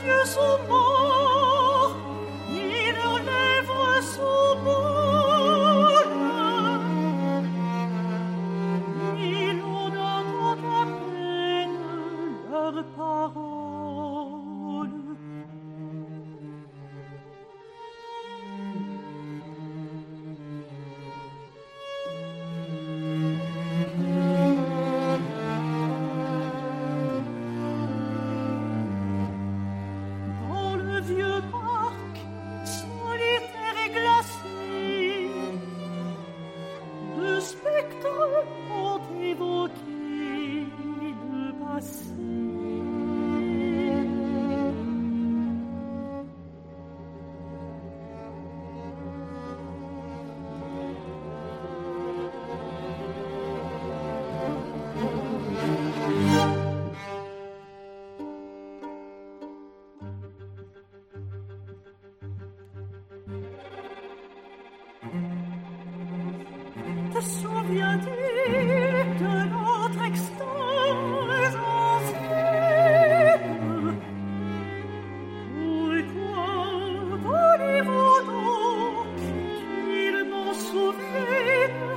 yeux sont morts, ni leurs lèvres sont molles, ni l'on entend à peine leurs paroles. Dans le vieux parc, solitaire et glacé, deux spectres ont évoqué le passé. Te souviens-tu de notre extase ancienne? Pourquoi voulez-vous donc qu'il m'en souvienne?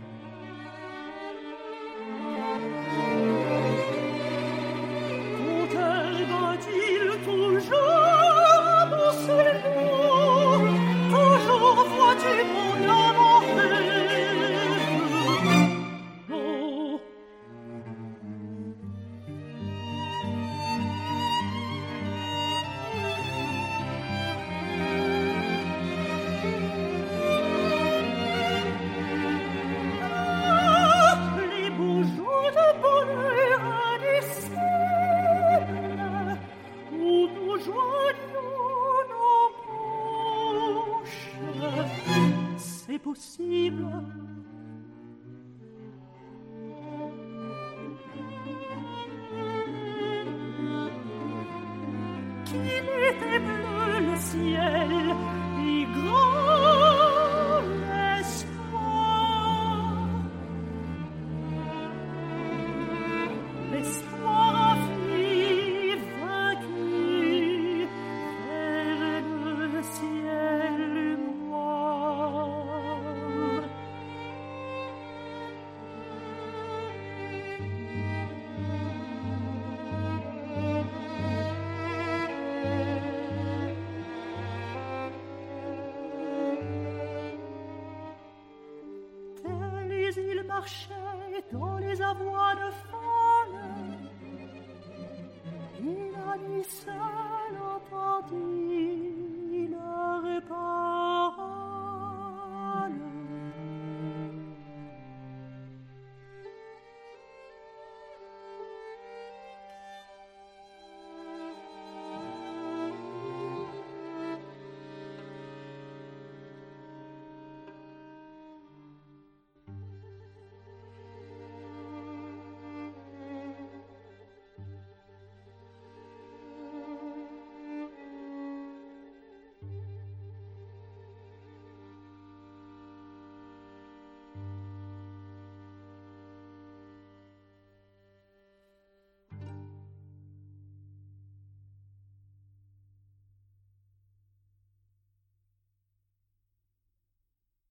Ton cœur bat-il toujours à mon seul nom? Toujours vois-tu mon âme en rêve? Non. Ah, les beaux jours de bonheur indécents, où nous joignions nos bouches, c'est possible. Qu'il était bleu le ciel et grand l'espoir. L'espoir a fui vaincu vers le ciel noir. Tels ils marchaient dans les avoines folles, et la nuit seule entendit